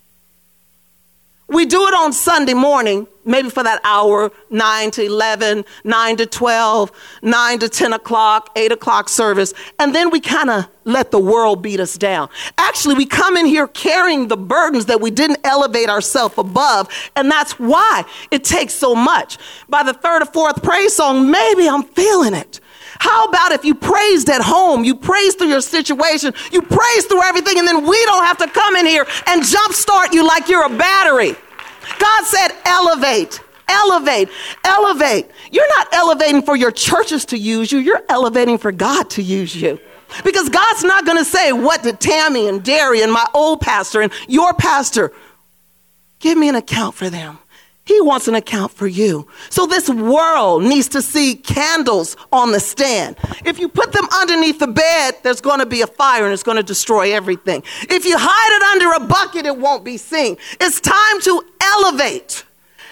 We do it on Sunday morning, maybe for that hour, 9 to 11, 9 to 12, 9 to 10 o'clock, 8 o'clock service. And then we kind of let the world beat us down. Actually, we come in here carrying the burdens that we didn't elevate ourselves above. And that's why it takes so much. By the third or fourth praise song, maybe I'm feeling it. How about if you praised at home, you praised through your situation, you praised through everything, and then we don't have to come in here and jumpstart you like you're a battery. God said, elevate, elevate, elevate. You're not elevating for your churches to use you. You're elevating for God to use you. Because God's not going to say, what did Tammy and Derry and my old pastor and your pastor, give me an account for them. He wants an account for you. So this world needs to see candles on the stand. If you put them underneath the bed, there's going to be a fire and it's going to destroy everything. If you hide it under a bucket, it won't be seen. It's time to elevate,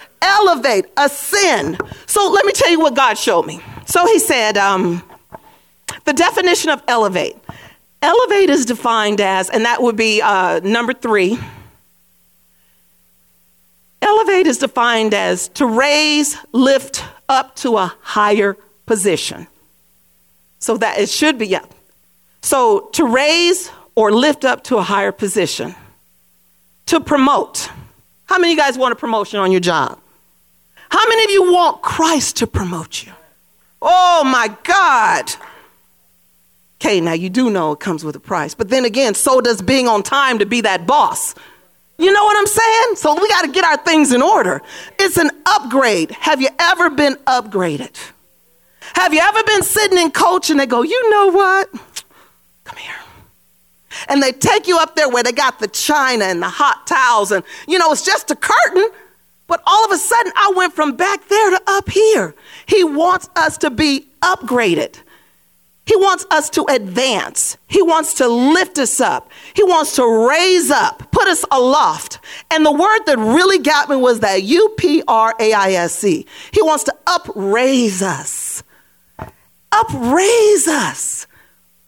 ascend. So let me tell you what God showed me. So he said, the definition of elevate. Elevate is defined as, and that would be number 3. Elevate is defined as to raise, lift up to a higher position. So that it should be up. So to raise or lift up to a higher position. To promote. How many of you guys want a promotion on your job? How many of you want Christ to promote you? Oh my God. Okay, now you do know it comes with a price. But then again, so does being on time to be that boss. You know what I'm saying? So we got to get our things in order. It's an upgrade. Have you ever been upgraded? Have you ever been sitting in coach and they go, you know what? Come here. And they take you up there where they got the china and the hot towels and, it's just a curtain. But all of a sudden I went from back there to up here. He wants us to be upgraded. He wants us to advance. He wants to lift us up. He wants to raise up, put us aloft. And the word that really got me was that upraise. He wants to upraise us. Upraise us.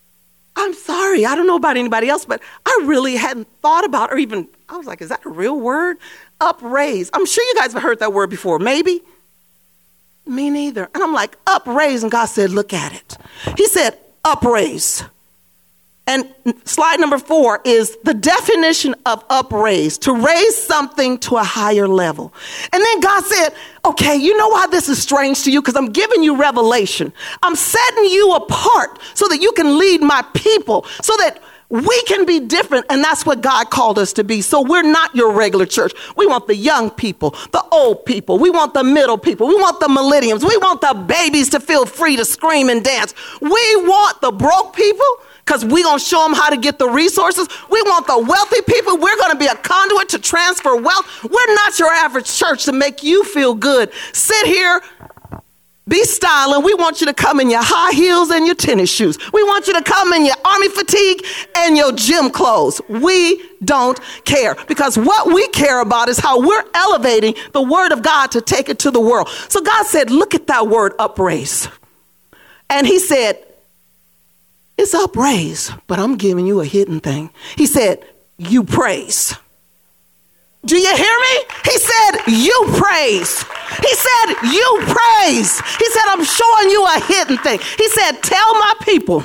I'm sorry, I don't know about anybody else, but I really hadn't thought about, or even, I was like, is that a real word? Upraise. I'm sure you guys have heard that word before, maybe? Me neither. And I'm like, upraise, and God said, look at it. He said, upraise. And slide number 4 is the definition of upraise, to raise something to a higher level. And then God said, okay, you know why this is strange to you? Because I'm giving you revelation. I'm setting you apart so that you can lead my people, so that we can be different. And that's what God called us to be. So we're not your regular church. We want the young people, the old people. We want the middle people. We want the millennials. We want the babies to feel free to scream and dance. We want the broke people, because we're going to show them how to get the resources. We want the wealthy people. We're going to be a conduit to transfer wealth. We're not your average church to make you feel good. Sit here, be styling. We want you to come in your high heels and your tennis shoes. We want you to come in your army fatigue and your gym clothes. We don't care, because what we care about is how we're elevating the word of God to take it to the world. So God said, look at that word upraise. And he said, it's upraise, but I'm giving you a hidden thing. He said, you praise. Do you hear me? He said, you praise. He said, you praise. He said, I'm showing you a hidden thing. He said, tell my people,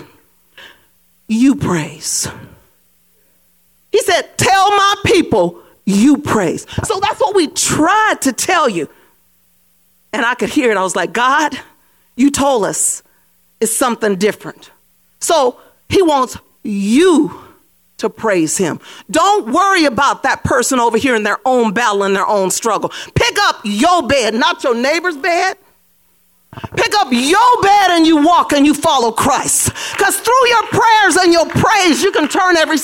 you praise. He said, tell my people, you praise. So that's what we tried to tell you. And I could hear it. I was like, God, you told us it's something different. So he wants you to praise him. Don't worry about that person over here in their own battle and their own struggle. Pick up your bed, not your neighbor's bed. Pick up your bed and you walk and you follow Christ. Because through your prayers and your praise, you can turn every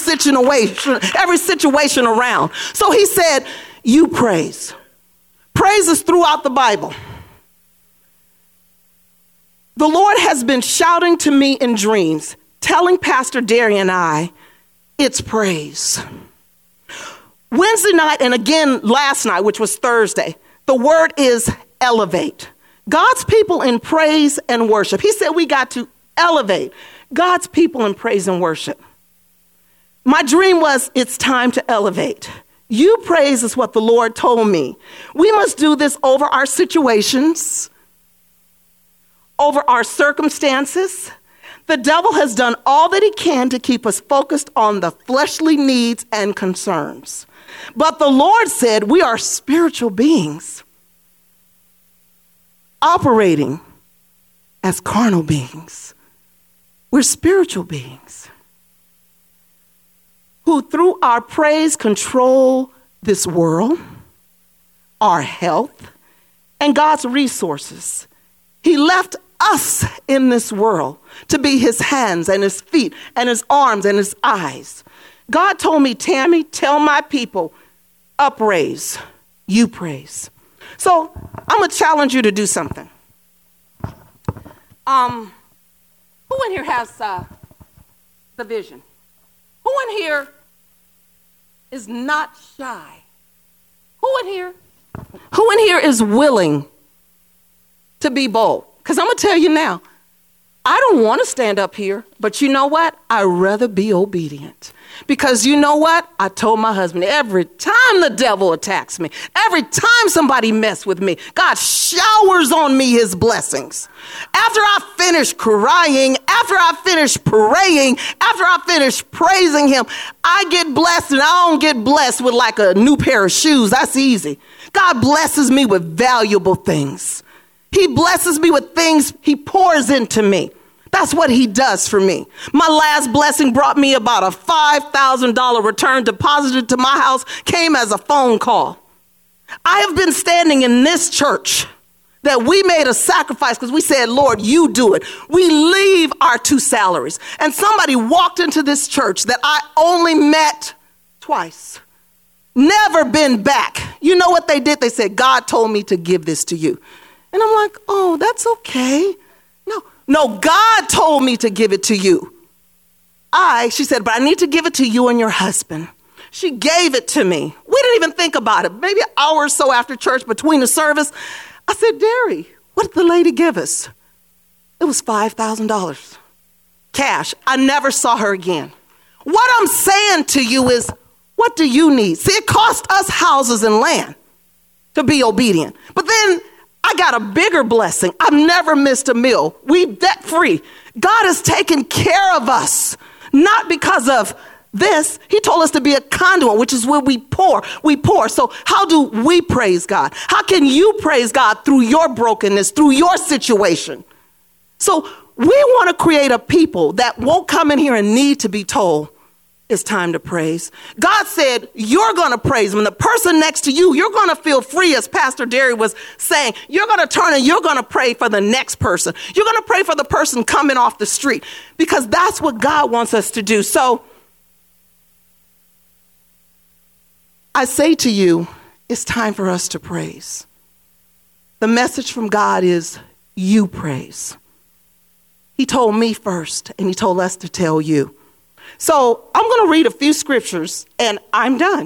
situation around. So he said, you praise. Praise is throughout the Bible. The Lord has been shouting to me in dreams, telling Pastor Derry and I, it's praise. Wednesday night, and again last night, which was Thursday, the word is elevate. God's people in praise and worship. He said we got to elevate God's people in praise and worship. My dream was, it's time to elevate. You praise is what the Lord told me. We must do this over our situations, over our circumstances. The devil has done all that he can to keep us focused on the fleshly needs and concerns. But the Lord said we are spiritual beings operating as carnal beings. We're spiritual beings who through our praise control this world, our health, and God's resources. He left us in this world to be his hands and his feet and his arms and his eyes. God told me, Tammy, tell my people, upraise, you praise. So I'm going to challenge you to do something. Who in here has the vision? Who in here is not shy? Who in here is willing to be bold? Because I'm going to tell you now, I don't want to stand up here, but you know what? I'd rather be obedient. Because you know what? I told my husband, every time the devil attacks me, every time somebody messes with me, God showers on me his blessings. After I finish crying, after I finish praying, after I finish praising him, I get blessed, and I don't get blessed with like a new pair of shoes. That's easy. God blesses me with valuable things. He blesses me with things he pours into me. That's what he does for me. My last blessing brought me about a $5,000 return deposited to my house, came as a phone call. I have been standing in this church that we made a sacrifice because we said, Lord, you do it. We leave our 2 salaries. And somebody walked into this church that I only met twice. Never been back. You know what they did? They said, God told me to give this to you. And I'm like, oh, that's okay. No, God told me to give it to you. She said, but I need to give it to you and your husband. She gave it to me. We didn't even think about it. Maybe an hour or so after church, between the service, I said, Derry, what did the lady give us? It was $5,000. cash. I never saw her again. What I'm saying to you is, what do you need? See, it cost us houses and land to be obedient. But then I got a bigger blessing. I've never missed a meal. We debt free. God has taken care of us, not because of this. He told us to be a conduit, which is where we pour. We pour. So how do we praise God? How can you praise God through your brokenness, through your situation? So we want to create a people that won't come in here and need to be told it's time to praise. God said, you're going to praise him. And the person next to you, you're going to feel free, as Pastor Derry was saying. You're going to turn and you're going to pray for the next person. You're going to pray for the person coming off the street, because that's what God wants us to do. So I say to you, it's time for us to praise. The message from God is, you praise. He told me first, and he told us to tell you. So I'm going to read a few scriptures, and I'm done.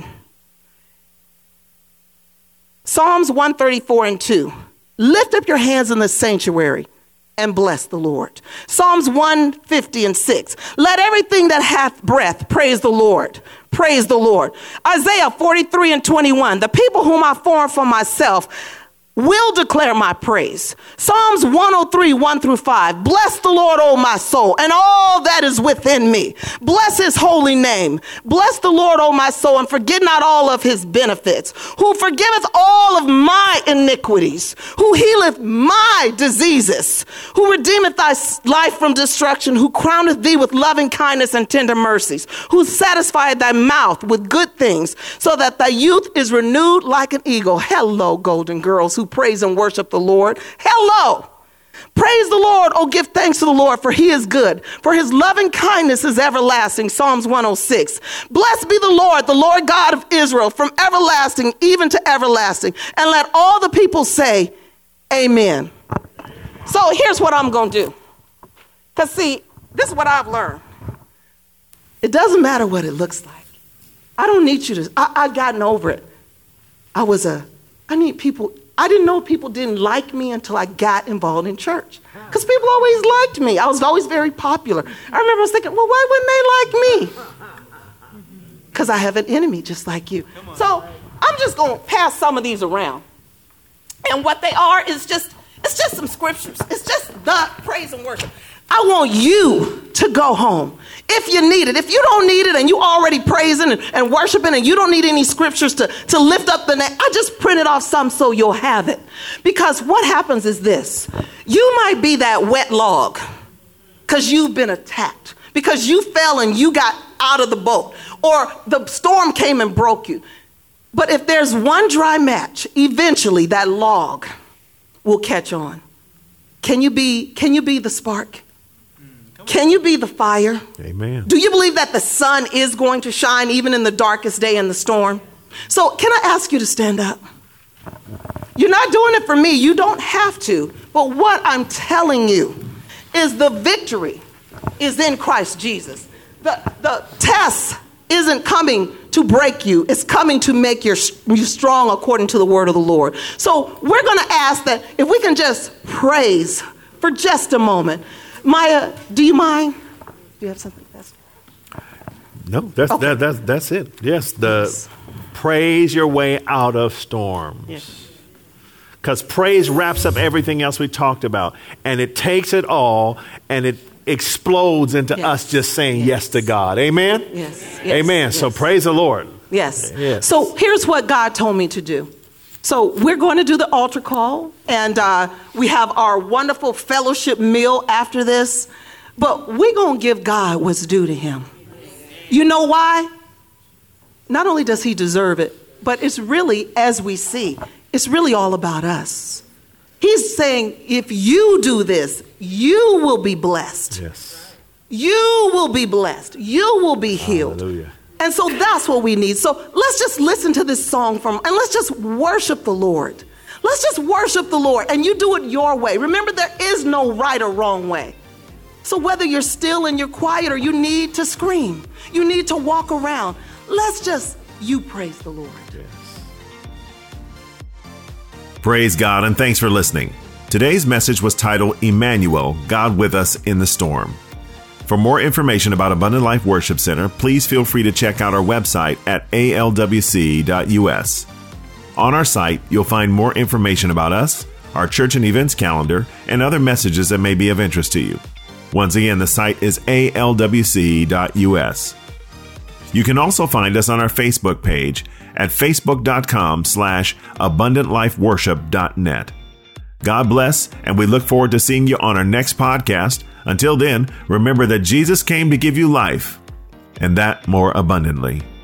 Psalms 134:2. Lift up your hands in the sanctuary and bless the Lord. Psalms 150:6. Let everything that hath breath praise the Lord. Praise the Lord. Isaiah 43:21. The people whom I formed for myself will declare my praise. Psalms 103:1-5. Bless the Lord, O my soul, and all that is within me. Bless his holy name. Bless the Lord, O my soul, and forget not all of his benefits, who forgiveth all of my iniquities, who healeth my diseases, who redeemeth thy life from destruction, who crowneth thee with loving kindness and tender mercies, who satisfieth thy mouth with good things, so that thy youth is renewed like an eagle. Hello, golden girls who praise and worship the Lord. Hello. Praise the Lord. Oh, give thanks to the Lord, for he is good, for his loving kindness is everlasting. Psalms 106. Blessed be the Lord God of Israel, from everlasting even to everlasting. And let all the people say, amen. So here's what I'm going to do. Because see, this is what I've learned. It doesn't matter what it looks like. I don't need you to, I've gotten over it. I need people. I didn't know people didn't like me until I got involved in church. Because people always liked me. I was always very popular. I remember I was thinking, well, why wouldn't they like me? Because I have an enemy just like you. So I'm just going to pass some of these around. And what they are is it's just some scriptures. It's just the praise and worship. I want you to go home if you need it. If you don't need it and you already praising and worshiping and you don't need any scriptures to lift up the name, I just printed off some so you'll have it. Because what happens is this. You might be that wet log because you've been attacked, because you fell and you got out of the boat, or the storm came and broke you. But if there's one dry match, eventually that log will catch on. Can you be the spark? Can you be the fire? Amen. Do you believe that the sun is going to shine even in the darkest day in the storm? So can I ask you to stand up? You're not doing it for me. You don't have to. But what I'm telling you is the victory is in Christ Jesus. The test isn't coming to break you. It's coming to make you strong according to the word of the Lord. So we're going to ask that if we can just praise for just a moment. Maya, do you mind? Do you have something? No, that's it. Yes, praise your way out of storms. Yes. Because praise wraps up everything else we talked about. And it takes it all and it explodes into us just saying yes to God. Amen? Yes. Amen. Yes. So praise the Lord. Yes. So here's what God told me to do. So we're going to do the altar call, and we have our wonderful fellowship meal after this. But we're going to give God what's due to him. You know why? Not only does he deserve it, but it's really, as we see, it's really all about us. He's saying, if you do this, you will be blessed. Yes. You will be blessed. You will be healed. Hallelujah. And so that's what we need. So let's just listen to this song and let's just worship the Lord. Let's just worship the Lord, and you do it your way. Remember, there is no right or wrong way. So whether you're still and you're quiet or you need to scream, you need to walk around, you praise the Lord. Yes. Praise God, and thanks for listening. Today's message was titled Emmanuel, God with us in the storm. For more information about Abundant Life Worship Center, please feel free to check out our website at aldwc.us. On our site, you'll find more information about us, our church and events calendar, and other messages that may be of interest to you. Once again, the site is aldwc.us. You can also find us on our Facebook page at facebook.com/abundantlifeworship.net. God bless, and we look forward to seeing you on our next podcast. Until then, remember that Jesus came to give you life, and that more abundantly.